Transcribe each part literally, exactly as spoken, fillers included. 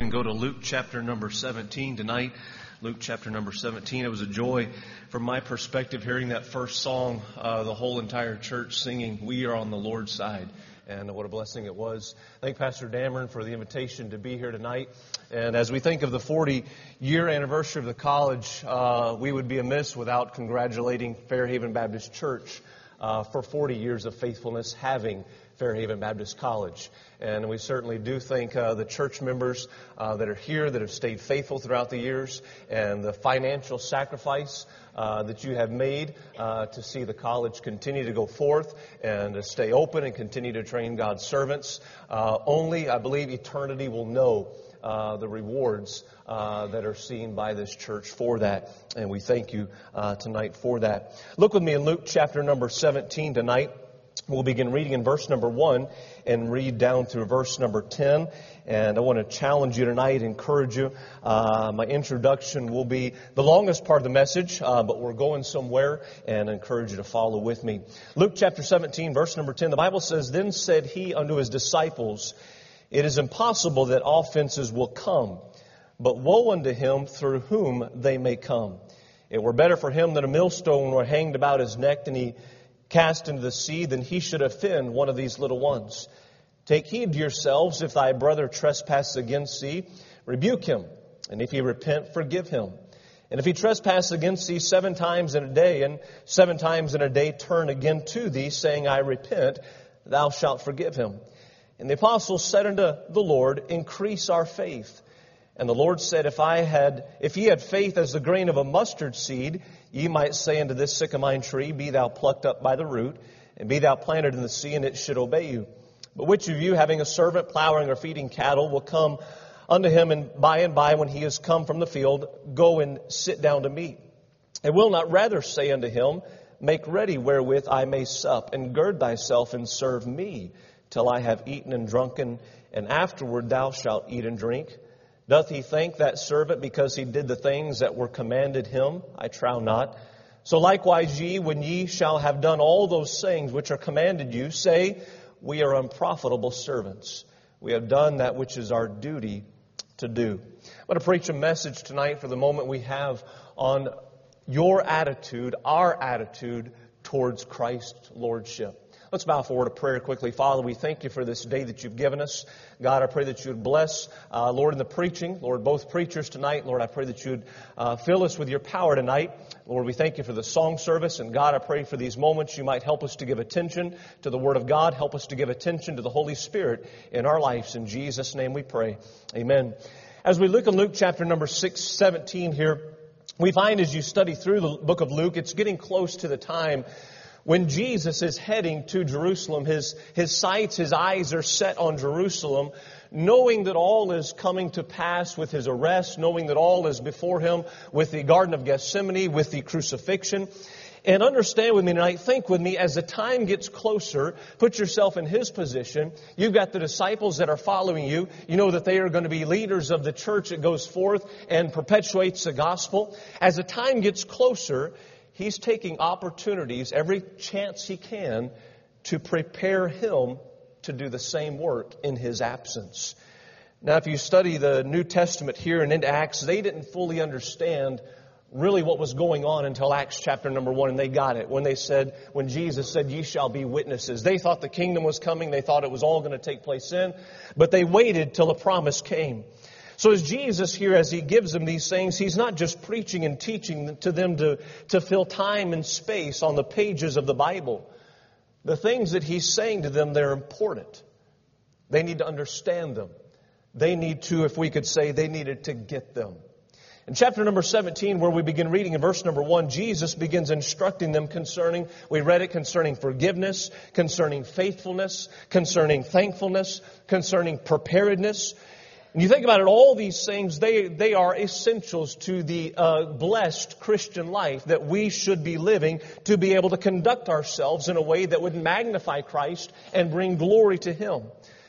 and go to Luke chapter number seventeen tonight. Luke chapter number seventeen. It was a joy from my perspective hearing that first song, uh, the whole entire church singing, "We Are on the Lord's Side." And what a blessing it was. Thank Pastor Dameron for the invitation to be here tonight. And as we think of the forty-year anniversary of the college, uh, we would be amiss without congratulating Fairhaven Baptist Church uh, for forty years of faithfulness having Fairhaven Baptist College. And we certainly do thank uh, the church members uh, that are here that have stayed faithful throughout the years and the financial sacrifice uh, that you have made uh, to see the college continue to go forth and to stay open and continue to train God's servants. Uh, only, I believe, eternity will know uh, the rewards uh, that are seen by this church for that. And we thank you uh, tonight for that. Look with me in Luke chapter number seventeen tonight. We'll begin reading in verse number one and read down through verse number ten. And I want to challenge you tonight, encourage you. Uh, my introduction will be the longest part of the message, uh, but we're going somewhere, and I encourage you to follow with me. Luke chapter seventeen, verse number ten, the Bible says, "Then said he unto his disciples, It is impossible that offenses will come, but woe unto him through whom they may come. It were better for him that a millstone were hanged about his neck, and he cast into the sea, than he should offend one of these little ones. Take heed to yourselves, if thy brother trespass against thee, rebuke him, and if he repent, forgive him. And if he trespass against thee seven times in a day, and seven times in a day turn again to thee, saying, I repent, thou shalt forgive him. And the apostles said unto the Lord, Increase our faith. And the Lord said, If I had, if ye had faith as the grain of a mustard seed, ye might say unto this sycamine tree, Be thou plucked up by the root, and be thou planted in the sea, and it should obey you. But which of you, having a servant plowing or feeding cattle, will come unto him, and by and by, when he is come from the field, go and sit down to meat? And will not rather say unto him, Make ready wherewith I may sup, and gird thyself and serve me, till I have eaten and drunken, and afterward thou shalt eat and drink? Doth he thank that servant because he did the things that were commanded him? I trow not. So likewise ye, when ye shall have done all those things which are commanded you, say, We are unprofitable servants. We have done that which is our duty to do." I'm going to preach a message tonight for the moment we have on your attitude, our attitude towards Christ's Lordship. Let's bow forward a prayer quickly. Father, we thank you for this day that you've given us. God, I pray that you would bless, uh, Lord, in the preaching. Lord, both preachers tonight. Lord, I pray that you would uh, fill us with your power tonight. Lord, we thank you for the song service. And God, I pray for these moments you might help us to give attention to the Word of God. Help us to give attention to the Holy Spirit in our lives. In Jesus' name we pray. Amen. As we look in Luke chapter number six, seventeen here, we find as you study through the book of Luke, it's getting close to the time when Jesus is heading to Jerusalem. His, his sights, his eyes are set on Jerusalem, knowing that all is coming to pass with his arrest, knowing that all is before him with the Garden of Gethsemane, with the crucifixion. And understand with me tonight, think with me, as the time gets closer, put yourself in his position. You've got the disciples that are following you. You know that they are going to be leaders of the church that goes forth and perpetuates the gospel. As the time gets closer, he's taking opportunities, every chance he can, to prepare him to do the same work in his absence. Now, if you study the New Testament here and into Acts, they didn't fully understand really what was going on until Acts chapter number one, and they got it. When they said, when Jesus said, Ye shall be witnesses. They thought the kingdom was coming. They thought it was all going to take place in. But they waited till the promise came. So as Jesus here, as he gives them these things, he's not just preaching and teaching to them to, to fill time and space on the pages of the Bible. The things that he's saying to them, they're important. They need to understand them. They need to, if we could say, they needed to get them. In chapter number seventeen, where we begin reading in verse number one, Jesus begins instructing them concerning, we read it concerning forgiveness, concerning faithfulness, concerning thankfulness, concerning preparedness. And you think about it, all these things, they, they are essentials to the uh, blessed Christian life that we should be living to be able to conduct ourselves in a way that would magnify Christ and bring glory to Him.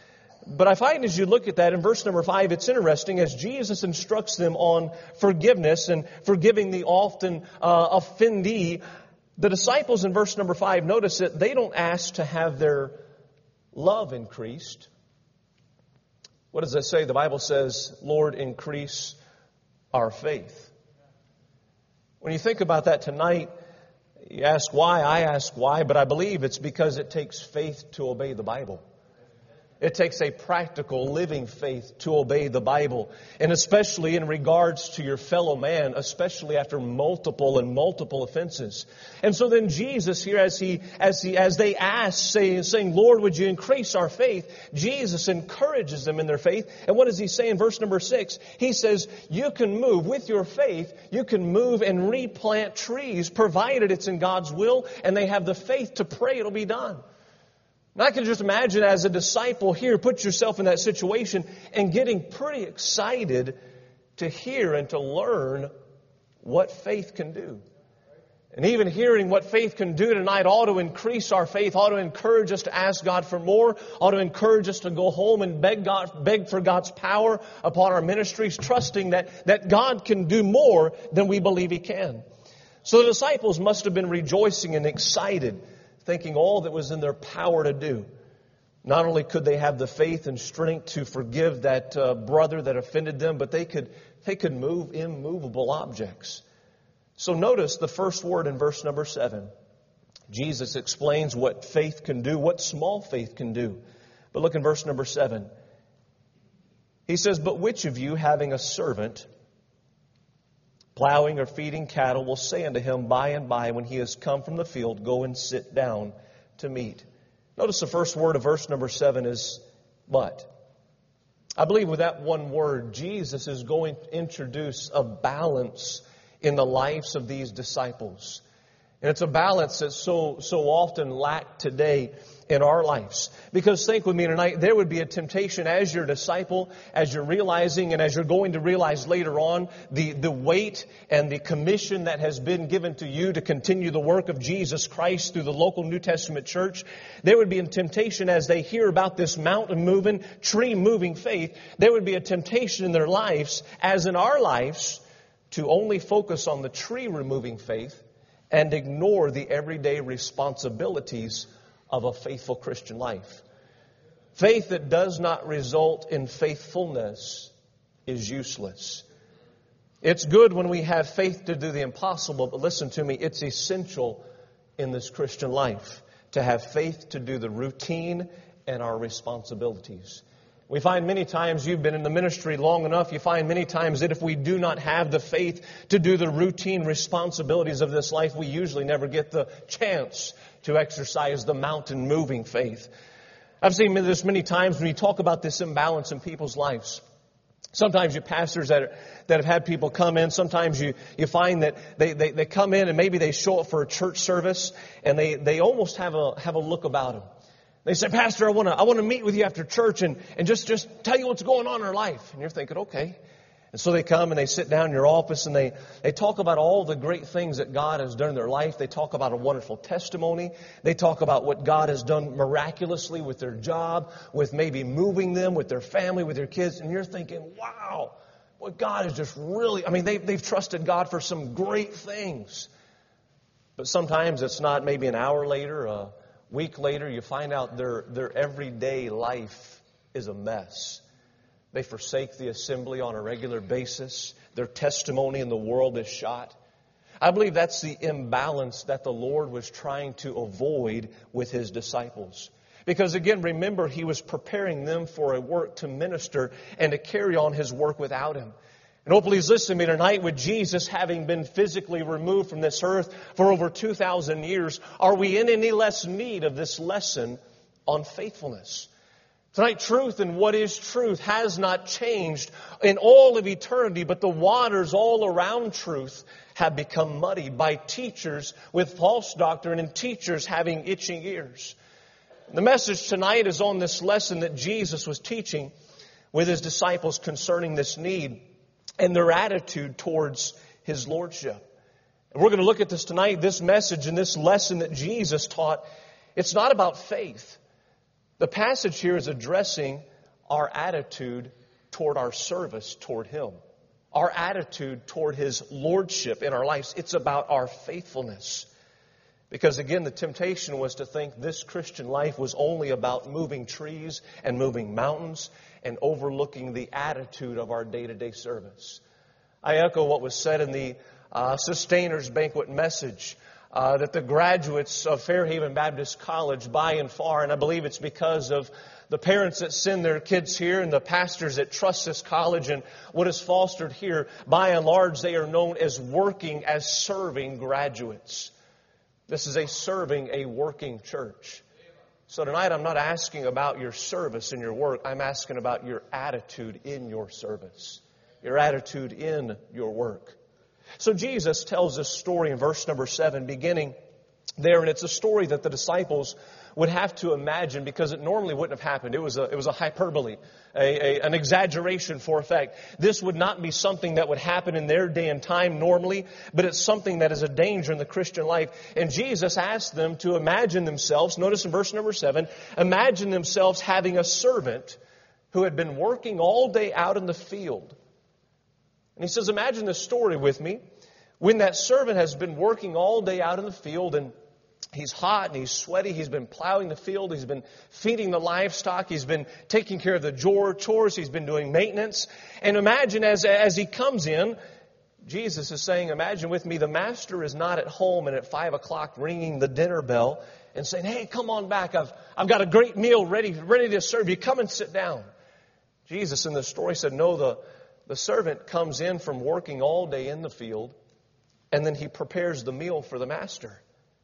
But I find as you look at that in verse number five, it's interesting as Jesus instructs them on forgiveness and forgiving the often uh, offendee. The disciples in verse number five, notice that they don't ask to have their love increased. What does that say? The Bible says, Lord, increase our faith. When you think about that tonight, you ask why, I ask why, but I believe it's because it takes faith to obey the Bible. It takes a practical, living faith to obey the Bible. And especially in regards to your fellow man, especially after multiple and multiple offenses. And so then Jesus here, as he, as he, as they ask, saying, saying, Lord, would you increase our faith? Jesus encourages them in their faith. And what does he say in verse number six? He says, you can move with your faith, you can move and replant trees, provided it's in God's will, and they have the faith to pray it'll be done. And I can just imagine as a disciple here, put yourself in that situation and getting pretty excited to hear and to learn what faith can do. And even hearing what faith can do tonight ought to increase our faith, ought to encourage us to ask God for more, ought to encourage us to go home and beg God, beg for God's power upon our ministries, trusting that, that God can do more than we believe He can. So the disciples must have been rejoicing and excited, thinking all that was in their power to do. Not only could they have the faith and strength to forgive that uh, brother that offended them, but they could they could move immovable objects. So notice the first word in verse number seven. Jesus explains what faith can do, what small faith can do. But look in verse number seven. He says, but which of you, having a servant plowing or feeding cattle, will say unto him by and by, when he has come from the field, go and sit down to meat? Notice the first word of verse number seven is but. I believe with that one word, Jesus is going to introduce a balance in the lives of these disciples. And it's a balance that's so, so often lacked today in our lives. Because think with me tonight, there would be a temptation as your disciple, as you're realizing and as you're going to realize later on, the, the weight and the commission that has been given to you to continue the work of Jesus Christ through the local New Testament church. There would be a temptation as they hear about this mountain moving, tree moving faith. There would be a temptation in their lives, as in our lives, to only focus on the tree removing faith and ignore the everyday responsibilities of a faithful Christian life. Faith that does not result in faithfulness is useless. It's good when we have faith to do the impossible, but listen to me, it's essential in this Christian life to have faith to do the routine and our responsibilities. We find many times, you've been in the ministry long enough, you find many times that if we do not have the faith to do the routine responsibilities of this life, we usually never get the chance to exercise the mountain moving faith. I've seen this many times when you talk about this imbalance in people's lives. Sometimes you pastors that are, that have had people come in, sometimes you, you find that they, they, they come in and maybe they show up for a church service and they, they almost have a, have a look about them. They say, Pastor, I want to I want to meet with you after church and, and just, just tell you what's going on in our life. And you're thinking, okay. And so they come and they sit down in your office and they, they talk about all the great things that God has done in their life. They talk about a wonderful testimony. They talk about what God has done miraculously with their job, with maybe moving them, with their family, with their kids. And you're thinking, wow, what God is just really, I mean, they, they've trusted God for some great things. But sometimes it's not maybe an hour later, a week later, you find out their, their everyday life is a mess. They forsake the assembly on a regular basis. Their testimony in the world is shot. I believe that's the imbalance that the Lord was trying to avoid with His disciples. Because again, remember, He was preparing them for a work to minister and to carry on His work without Him. And hopefully He's listening to me tonight. With Jesus having been physically removed from this earth for over two thousand years, are we in any less need of this lesson on faithfulness? Tonight, truth and what is truth has not changed in all of eternity, but the waters all around truth have become muddied by teachers with false doctrine and teachers having itching ears. The message tonight is on this lesson that Jesus was teaching with His disciples concerning this need and their attitude towards His lordship. And we're going to look at this tonight, this message and this lesson that Jesus taught. It's not about faith. The passage here is addressing our attitude toward our service toward Him. Our attitude toward His lordship in our lives. It's about our faithfulness. Because again, the temptation was to think this Christian life was only about moving trees and moving mountains and overlooking the attitude of our day-to-day service. I echo what was said in the uh, Sustainers Banquet message, uh, that the graduates of Fairhaven Baptist College, by and far, and I believe it's because of the parents that send their kids here and the pastors that trust this college and what is fostered here, by and large, they are known as working, as serving graduates. This is a serving, a working church. So tonight I'm not asking about your service and your work. I'm asking about your attitude in your service, your attitude in your work. So Jesus tells this story in verse number seven, beginning there, and it's a story that the disciples would have to imagine because it normally wouldn't have happened. It was a, it was a hyperbole, a, a, an exaggeration for effect. This would not be something that would happen in their day and time normally, but it's something that is a danger in the Christian life. And Jesus asked them to imagine themselves, notice in verse number seven, imagine themselves having a servant who had been working all day out in the field. And he says, imagine this story with me. When that servant has been working all day out in the field and he's hot and he's sweaty. He's been plowing the field. He's been feeding the livestock. He's been taking care of the chores. He's been doing maintenance. And imagine as, as he comes in, Jesus is saying, imagine with me, the master is not at home and at five o'clock ringing the dinner bell and saying, hey, come on back. I've, I've got a great meal ready, ready to serve you. Come and sit down. Jesus in the story said, no, the, the servant comes in from working all day in the field and then he prepares the meal for the master.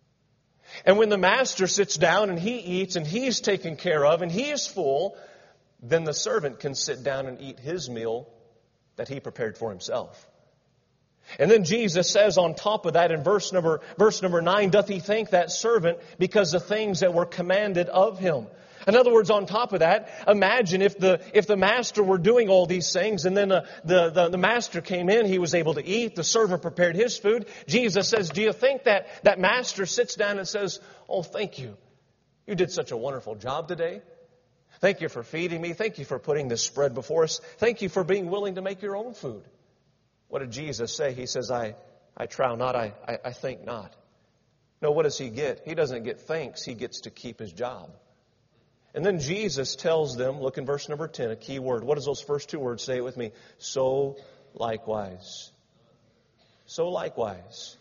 And when the master sits down and he eats and he's taken care of and he is full, then the servant can sit down and eat his meal that he prepared for himself. And then Jesus says on top of that in verse number, verse number nine, doth he thank that servant because the things that were commanded of him? In other words, on top of that, imagine if the if the master were doing all these things and then uh, the, the, the master came in, he was able to eat, the servant prepared his food. Jesus says, do you think that that master sits down and says, oh, thank you. You did such a wonderful job today. Thank you for feeding me. Thank you for putting this spread before us. Thank you for being willing to make your own food. What did Jesus say? He says, I, I trow not, I, I, I think not. No, what does he get? He doesn't get thanks. He gets to keep his job. And then Jesus tells them, look in verse number ten, a key word. What does those first two words say? It with me. So likewise. So likewise.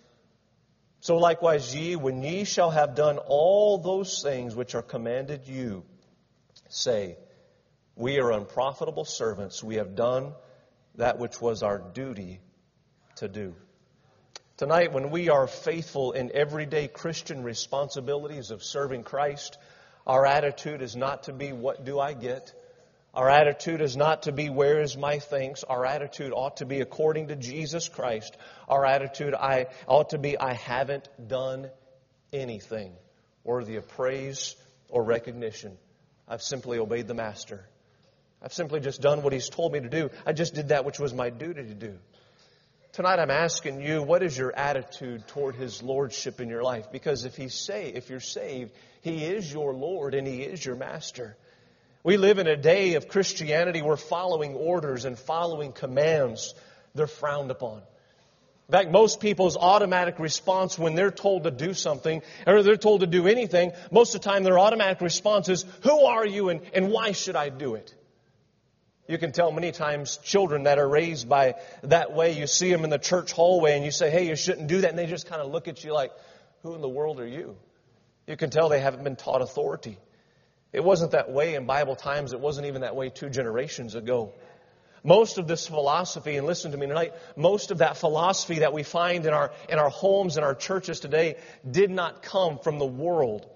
So likewise ye, when ye shall have done all those things which are commanded you, say, we are unprofitable servants. We have done that which was our duty to do. Tonight, when we are faithful in everyday Christian responsibilities of serving Christ, our attitude is not to be, what do I get? Our attitude is not to be, where is my thanks? Our attitude ought to be according to Jesus Christ. Our attitude I, ought to be, I haven't done anything worthy of praise or recognition. I've simply obeyed the Master. I've simply just done what He's told me to do. I just did that which was my duty to do. Tonight I'm asking you, what is your attitude toward His Lordship in your life? Because if He's saved, if you're saved, He is your Lord and He is your Master. We live in a day of Christianity where following orders and following commands, they're frowned upon. In fact, most people's automatic response when they're told to do something, or they're told to do anything, most of the time their automatic response is, who are you and, and why should I do it? You can tell many times children that are raised by that way, you see them in the church hallway and you say, hey, you shouldn't do that. And they just kind of look at you like, who in the world are you? You can tell they haven't been taught authority. It wasn't that way in Bible times. It wasn't even that way two generations ago. Most of this philosophy, and listen to me tonight, most of that philosophy that we find in our, in our homes and our churches today did not come from the world,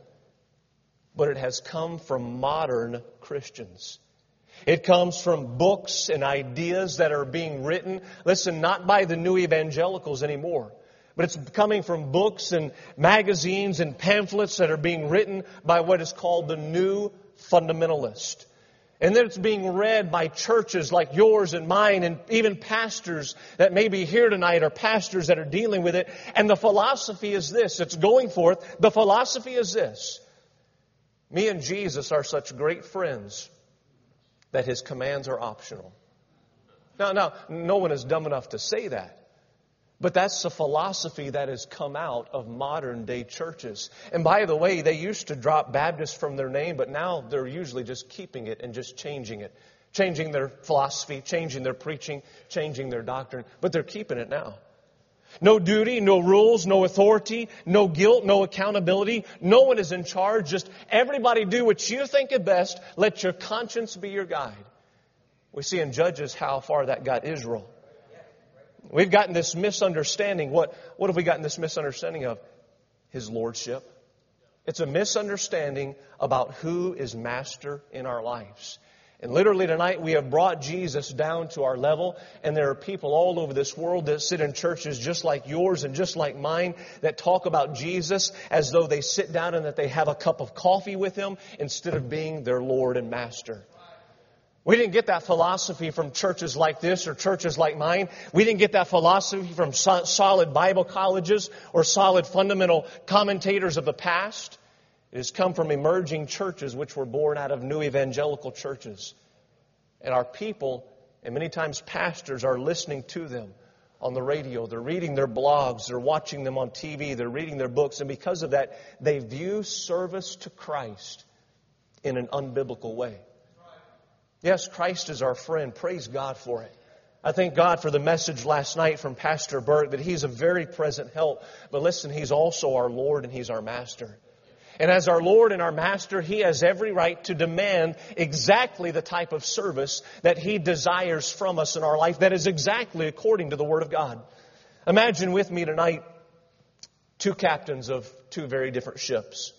but it has come from modern Christians. It comes from books and ideas that are being written, listen, not by the new evangelicals anymore, but it's coming from books and magazines and pamphlets that are being written by what is called the new fundamentalist. And then it's being read by churches like yours and mine and even pastors that may be here tonight or pastors that are dealing with it. And the philosophy is this. It's going forth. The philosophy is this. Me and Jesus are such great friends that His commands are optional. Now, now, no one is dumb enough to say that. But that's the philosophy that has come out of modern day churches. And by the way, they used to drop Baptist from their name, but now they're usually just keeping it and just changing it. Changing their philosophy, changing their preaching, changing their doctrine. But they're keeping it now. No duty, no rules, no authority, no guilt, no accountability. No one is in charge. Just everybody do what you think is best. Let your conscience be your guide. We see in Judges how far that got Israel. We've gotten this misunderstanding. What, what have we gotten this misunderstanding of? His lordship. It's a misunderstanding about who is master in our lives. And literally tonight we have brought Jesus down to our level, and there are people all over this world that sit in churches just like yours and just like mine that talk about Jesus as though they sit down and that they have a cup of coffee with Him instead of being their Lord and Master. We didn't get that philosophy from churches like this or churches like mine. We didn't get that philosophy from so- solid Bible colleges or solid fundamental commentators of the past. It has come from emerging churches which were born out of new evangelical churches. And our people, and many times pastors, are listening to them on the radio. They're reading their blogs. They're watching them on T V. They're reading their books. And because of that, they view service to Christ in an unbiblical way. Yes, Christ is our friend. Praise God for it. I thank God for the message last night from Pastor Burt that He's a very present help. But listen, He's also our Lord and He's our Master. And as our Lord and our Master, He has every right to demand exactly the type of service that He desires from us in our life that is exactly according to the Word of God. Imagine with me tonight two captains of two very different ships.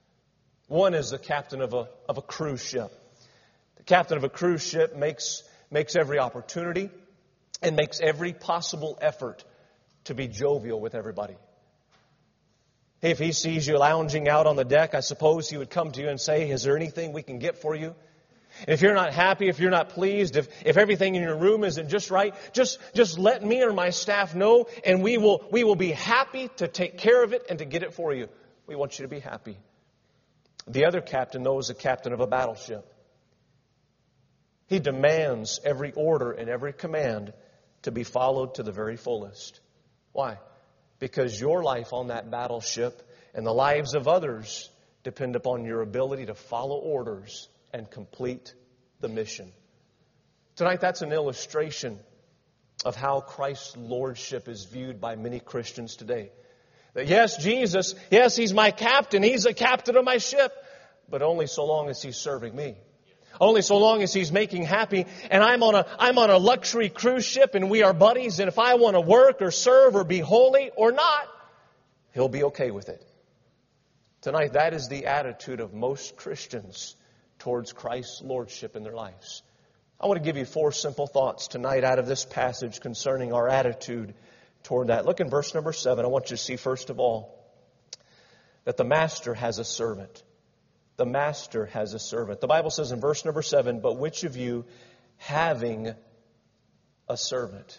One is the captain of a, of a cruise ship. The captain of a cruise ship makes, makes every opportunity and makes every possible effort to be jovial with everybody. If he sees you lounging out on the deck, I suppose he would come to you and say, is there anything we can get for you? And if you're not happy, if you're not pleased, if, if everything in your room isn't just right, just, just let me or my staff know, and we will, we will be happy to take care of it and to get it for you. We want you to be happy. The other captain, though, is the captain of a battleship. He demands every order and every command to be followed to the very fullest. Why? Because your life on that battleship and the lives of others depend upon your ability to follow orders and complete the mission. Tonight, that's an illustration of how Christ's lordship is viewed by many Christians today. That yes, Jesus, yes, He's my captain. He's the captain of my ship. But only so long as He's serving me. Only so long as He's making happy. And I'm on a I'm on a luxury cruise ship and we are buddies. And if I want to work or serve or be holy or not, He'll be okay with it. Tonight, that is the attitude of most Christians towards Christ's lordship in their lives. I want to give you four simple thoughts tonight out of this passage concerning our attitude toward that. Look in verse number seven. I want you to see first of all that the master has a servant. The master has a servant. The Bible says in verse number seven, but which of you having a servant?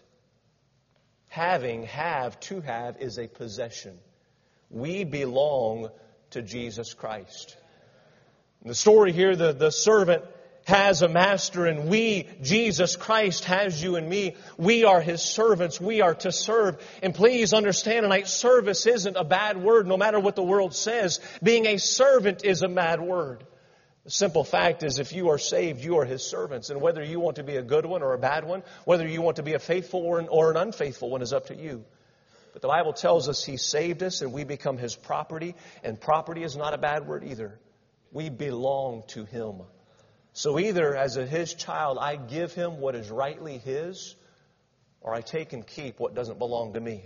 Having, have, to have is a possession. We belong to Jesus Christ. In the story here, the, the servant has a master, and we, Jesus Christ, has you and me. We are His servants. We are to serve. And please understand tonight, service isn't a bad word, no matter what the world says. Being a servant is a bad word. The simple fact is, if you are saved, you are His servants. And whether you want to be a good one or a bad one, whether you want to be a faithful or an, or an unfaithful one is up to you. But the Bible tells us He saved us and we become His property. And property is not a bad word either. We belong to Him. So either as a His child, I give Him what is rightly His, or I take and keep what doesn't belong to me.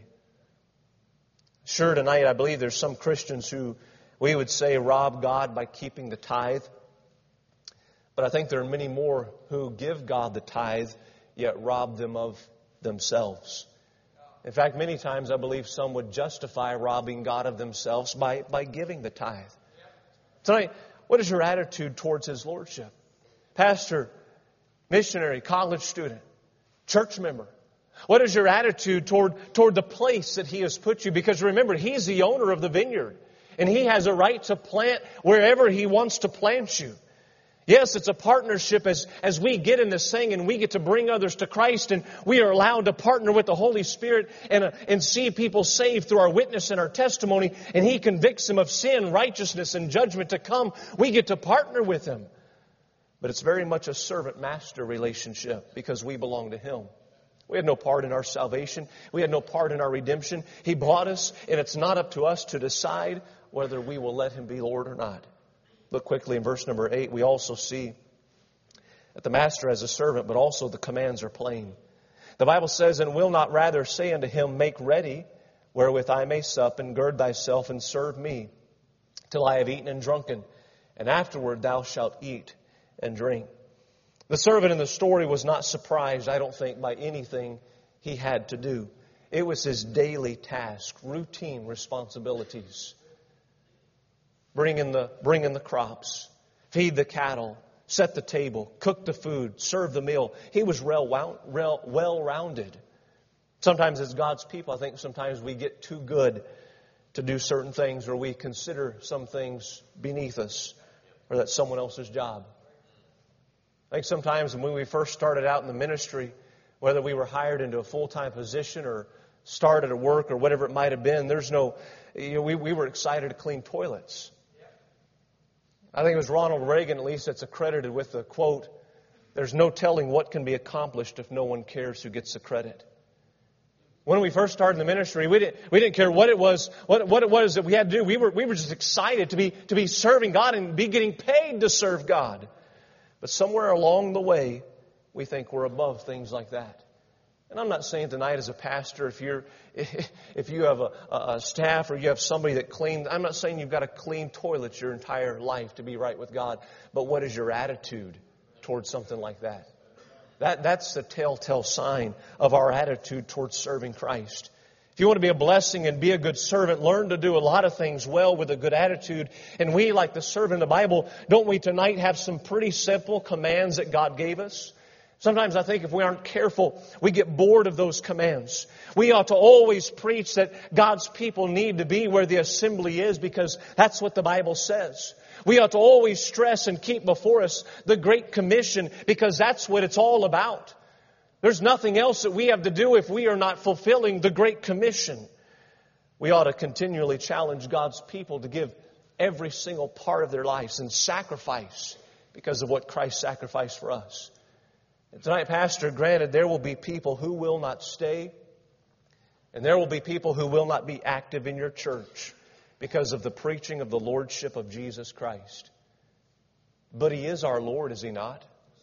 Sure, tonight I believe there's some Christians who we would say rob God by keeping the tithe. But I think there are many more who give God the tithe, yet rob them of themselves. In fact, many times I believe some would justify robbing God of themselves by, by giving the tithe. Tonight, what is your attitude towards His lordship? Pastor, missionary, college student, church member. What is your attitude toward, toward the place that He has put you? Because remember, He's the owner of the vineyard. And He has a right to plant wherever He wants to plant you. Yes, it's a partnership as, as we get in this thing and we get to bring others to Christ, and we are allowed to partner with the Holy Spirit and, uh, and see people saved through our witness and our testimony, and He convicts them of sin, righteousness, and judgment to come. We get to partner with Him. But it's very much a servant-master relationship because we belong to Him. We had no part in our salvation. We had no part in our redemption. He bought us, and it's not up to us to decide whether we will let Him be Lord or not. Look quickly in verse number eight. We also see that the master has a servant, but also the commands are plain. The Bible says, "And will not rather say unto him, Make ready, wherewith I may sup, and gird thyself, and serve me, till I have eaten and drunken, and afterward thou shalt eat and drink." The servant in the story was not surprised, I don't think, by anything he had to do. It was his daily task, routine responsibilities. Bring in the, bring in the crops, feed the cattle, set the table, cook the food, serve the meal. He was well-rounded. Sometimes as God's people, I think sometimes we get too good to do certain things, or we consider some things beneath us, or that's someone else's job. I think sometimes when we first started out in the ministry, whether we were hired into a full-time position or started at work or whatever it might have been, there's no, you know, we, we were excited to clean toilets. I think it was Ronald Reagan, at least, that's accredited with the quote, "There's no telling what can be accomplished if no one cares who gets the credit." When we first started in the ministry, we didn't, we didn't care what it was, what, what it was that we had to do. We were, we were just excited to be, to be serving God and be getting paid to serve God. But somewhere along the way, we think we're above things like that. And I'm not saying tonight as a pastor, if you're, if you have a, a staff or you have somebody that cleans, I'm not saying you've got to clean toilets your entire life to be right with God. But what is your attitude towards something like that? That that's the telltale sign of our attitude towards serving Christ. If you want to be a blessing and be a good servant, learn to do a lot of things well with a good attitude. And we, like the servant in the Bible, don't we tonight have some pretty simple commands that God gave us? Sometimes I think if we aren't careful, we get bored of those commands. We ought to always preach that God's people need to be where the assembly is, because that's what the Bible says. We ought to always stress and keep before us the Great Commission, because that's what it's all about. There's nothing else that we have to do if we are not fulfilling the Great Commission. We ought to continually challenge God's people to give every single part of their lives and sacrifice because of what Christ sacrificed for us. And tonight, Pastor, granted, there will be people who will not stay, and there will be people who will not be active in your church because of the preaching of the Lordship of Jesus Christ. But He is our Lord, is He not?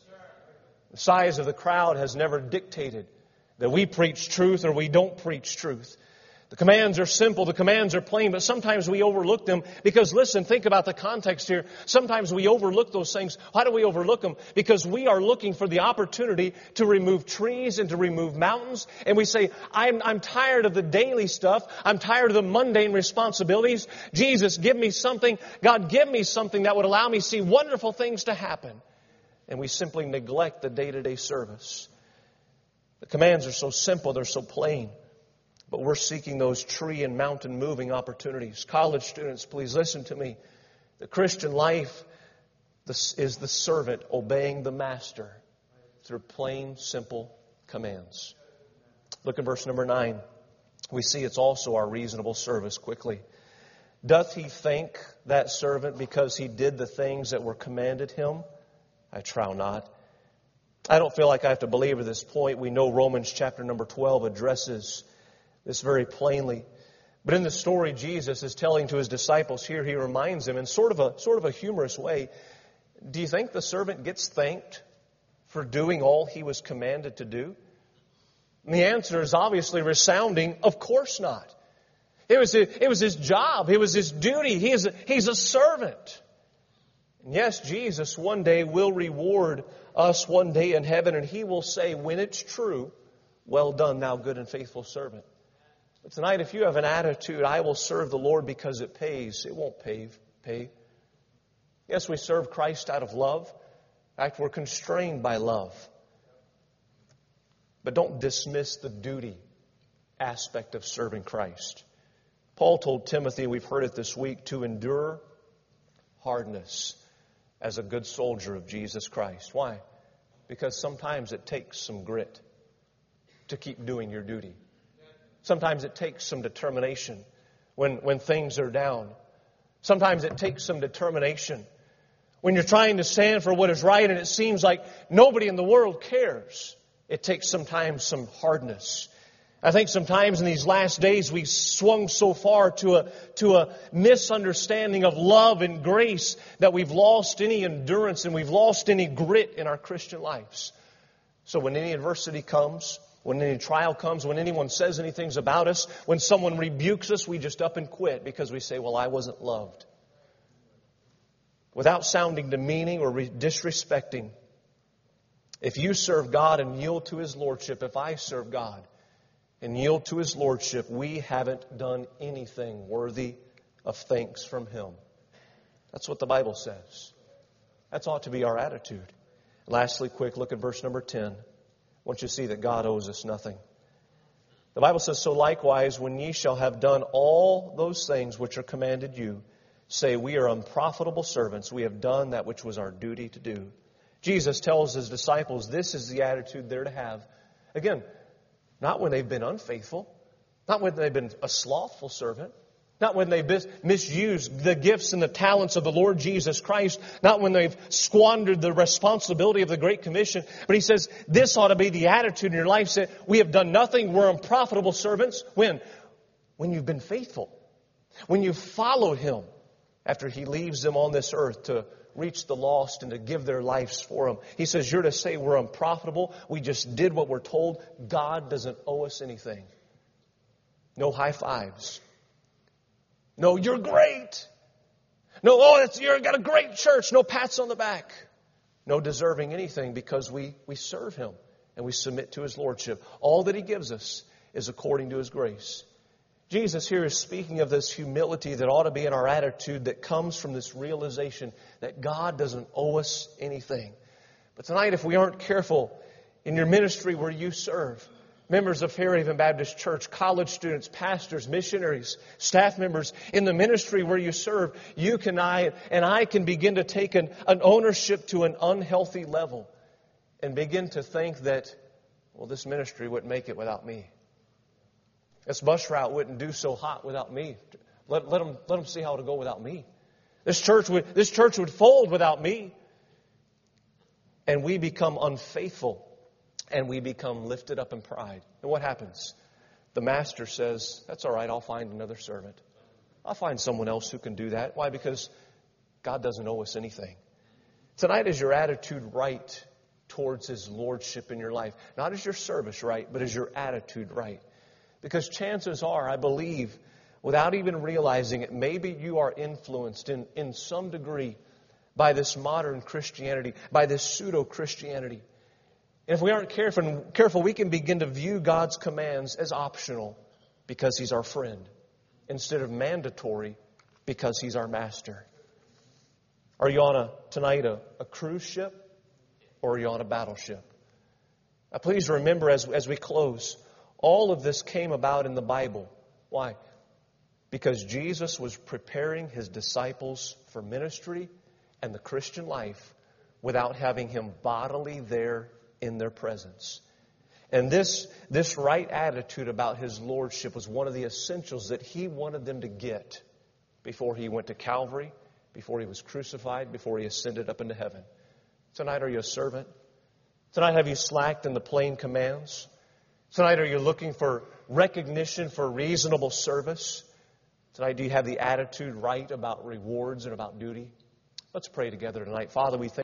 The size of the crowd has never dictated that we preach truth or we don't preach truth. The commands are simple, the commands are plain, but sometimes we overlook them because, listen, think about the context here. Sometimes we overlook those things. Why do we overlook them? Because we are looking for the opportunity to remove trees and to remove mountains. And we say, I'm, I'm tired of the daily stuff. I'm tired of the mundane responsibilities. Jesus, give me something. God, give me something that would allow me to see wonderful things to happen. And we simply neglect the day-to-day service. The commands are so simple, they're so plain. But we're seeking those tree and mountain moving opportunities. College students, please listen to me. The Christian life is the servant obeying the master through plain, simple commands. Look at verse number nine. We see it's also our reasonable service quickly. Doth he thank that servant because he did the things that were commanded him? I trow not. I don't feel like I have to belabor this point. We know Romans chapter number twelve addresses this very plainly. But in the story Jesus is telling to His disciples here, He reminds them in sort of a sort of a humorous way, do you think the servant gets thanked for doing all he was commanded to do? And the answer is obviously resounding, of course not. It was, it was his job. It was his duty. He is a, he's a servant. And yes, Jesus one day will reward us one day in heaven, and He will say, when it's true, well done, thou good and faithful servant. But tonight, if you have an attitude, I will serve the Lord because it pays, it won't pay. pay. Yes, we serve Christ out of love. In fact, we're constrained by love. But don't dismiss the duty aspect of serving Christ. Paul told Timothy, we've heard it this week, to endure hardness as a good soldier of Jesus Christ. Why? Because sometimes it takes some grit to keep doing your duty. Sometimes it takes some determination when, when things are down. Sometimes it takes some determination when you're trying to stand for what is right and it seems like nobody in the world cares. It takes sometimes some hardness. I think sometimes in these last days we've swung so far to a, to a misunderstanding of love and grace that we've lost any endurance and we've lost any grit in our Christian lives. So when any adversity comes, when any trial comes, when anyone says anything about us, when someone rebukes us, we just up and quit because we say, well, I wasn't loved. Without sounding demeaning or disrespecting, if you serve God and yield to His Lordship, if I serve God and yield to His Lordship, we haven't done anything worthy of thanks from Him. That's what the Bible says. That ought to be our attitude. Lastly, quick, look at verse number ten. I want you to see that God owes us nothing. The Bible says, so likewise, when ye shall have done all those things which are commanded you, say, we are unprofitable servants. We have done that which was our duty to do. Jesus tells His disciples this is the attitude they're to have. Again, not when they've been unfaithful, not when they've been a slothful servant, not when they've misused the gifts and the talents of the Lord Jesus Christ, not when they've squandered the responsibility of the Great Commission. But He says this ought to be the attitude in your life. Say, we have done nothing. We're unprofitable servants. When? When you've been faithful. When you've followed Him after He leaves them on this earth to reach the lost and to give their lives for Him. He says you're to say we're unprofitable. We just did what we're told. God doesn't owe us anything. No high fives. No, you're great. No, oh, that's, you've got a great church. No pats on the back. No deserving anything because we, we serve Him and we submit to His Lordship. All that He gives us is according to His grace. Jesus here is speaking of this humility that ought to be in our attitude that comes from this realization that God doesn't owe us anything. But tonight, if we aren't careful in your ministry where you serve, members of Fairhaven Baptist Church, college students, pastors, missionaries, staff members, in the ministry where you serve, you can I and I can begin to take an, an ownership to an unhealthy level and begin to think that, well, this ministry wouldn't make it without me. This bus route wouldn't do so hot without me. Let, let them, let them see how it'll go without me. This church would, this church would fold without me. And we become unfaithful. And we become lifted up in pride. And what happens? The master says, that's all right, I'll find another servant. I'll find someone else who can do that. Why? Because God doesn't owe us anything. Tonight, is your attitude right towards His Lordship in your life? Not is your service right, but is your attitude right? Because chances are, I believe, without even realizing it, maybe you are influenced in, in some degree by this modern Christianity, by this pseudo-Christianity. And if we aren't careful, careful, we can begin to view God's commands as optional because He's our friend, instead of mandatory because He's our master. Are you on a tonight a, a cruise ship, or are you on a battleship? Now, please remember as as we close, all of this came about in the Bible. Why? Because Jesus was preparing His disciples for ministry and the Christian life without having Him bodily there in their presence. And this, this right attitude about His Lordship was one of the essentials that He wanted them to get before He went to Calvary, before He was crucified, before He ascended up into heaven. Tonight, are you a servant? Tonight, have you slacked in the plain commands? Tonight, are you looking for recognition for reasonable service? Tonight, do you have the attitude right about rewards and about duty? Let's pray together tonight. Father, we thank